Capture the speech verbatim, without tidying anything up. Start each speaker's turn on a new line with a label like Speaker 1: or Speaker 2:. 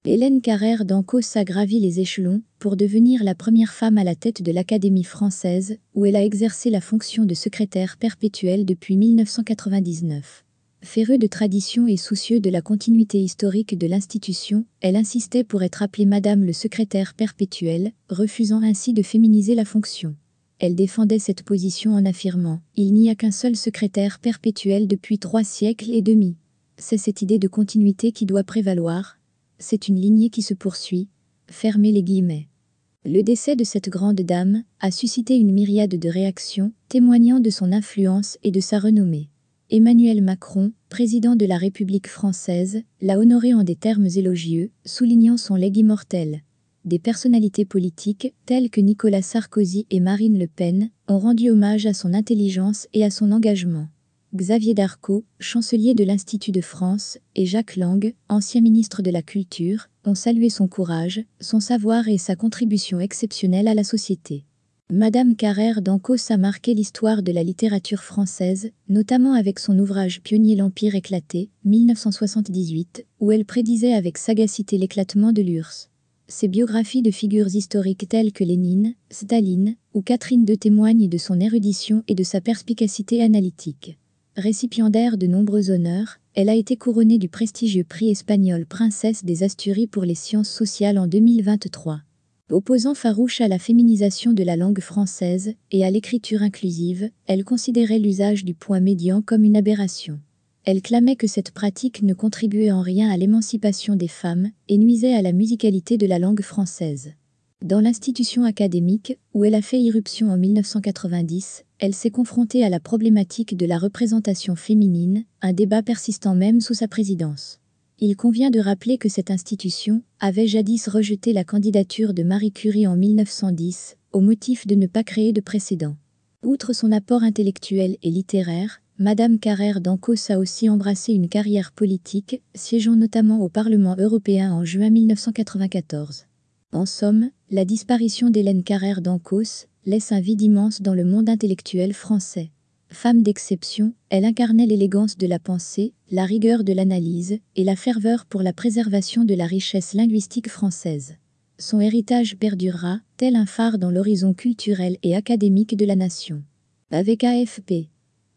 Speaker 1: Hélène Carrère d'Ancos a gravi les échelons pour devenir la première femme à la tête de l'Académie française, où elle a exercé la fonction de secrétaire perpétuelle depuis mille neuf cent quatre-vingt-dix-neuf. Férue de tradition et soucieux de la continuité historique de l'institution, elle insistait pour être appelée Madame le secrétaire perpétuel, refusant ainsi de féminiser la fonction. Elle défendait cette position en affirmant « Il n'y a qu'un seul secrétaire perpétuel depuis trois siècles et demi. C'est cette idée de continuité qui doit prévaloir. C'est une lignée qui se poursuit. » Fermez les guillemets. Le décès de cette grande dame a suscité une myriade de réactions, témoignant de son influence et de sa renommée. Emmanuel Macron, président de la République française, l'a honoré en des termes élogieux, soulignant son legs immortel. Des personnalités politiques, telles que Nicolas Sarkozy et Marine Le Pen, ont rendu hommage à son intelligence et à son engagement. Xavier Darcos, chancelier de l'Institut de France, et Jacques Lang, ancien ministre de la Culture, ont salué son courage, son savoir et sa contribution exceptionnelle à la société. Madame Carrère d'Ancos a marqué l'histoire de la littérature française, notamment avec son ouvrage pionnier L'Empire éclaté, mille neuf cent soixante-dix-huit, où elle prédisait avec sagacité l'éclatement de l'U R S S. Ses biographies de figures historiques telles que Lénine, Staline ou Catherine deux témoignent de son érudition et de sa perspicacité analytique. Récipiendaire de nombreux honneurs, elle a été couronnée du prestigieux prix espagnol Princesse des Asturies pour les sciences sociales en deux mille vingt-trois. Opposant farouche à la féminisation de la langue française et à l'écriture inclusive, elle considérait l'usage du point médian comme une aberration. Elle clamait que cette pratique ne contribuait en rien à l'émancipation des femmes et nuisait à la musicalité de la langue française. Dans l'institution académique, où elle a fait irruption en mille neuf cent quatre-vingt-dix, elle s'est confrontée à la problématique de la représentation féminine, un débat persistant même sous sa présidence. Il convient de rappeler que cette institution avait jadis rejeté la candidature de Marie Curie en mille neuf cent dix, au motif de ne pas créer de précédent. Outre son apport intellectuel et littéraire, Madame Carrère d'Ancos a aussi embrassé une carrière politique, siégeant notamment au Parlement européen en juin mille neuf cent quatre-vingt-quatorze. En somme, la disparition d'Hélène Carrère d'Ancos laisse un vide immense dans le monde intellectuel français. Femme d'exception, elle incarnait l'élégance de la pensée, la rigueur de l'analyse et la ferveur pour la préservation de la richesse linguistique française. Son héritage perdurera, tel un phare dans l'horizon culturel et académique de la nation. Avec A F P.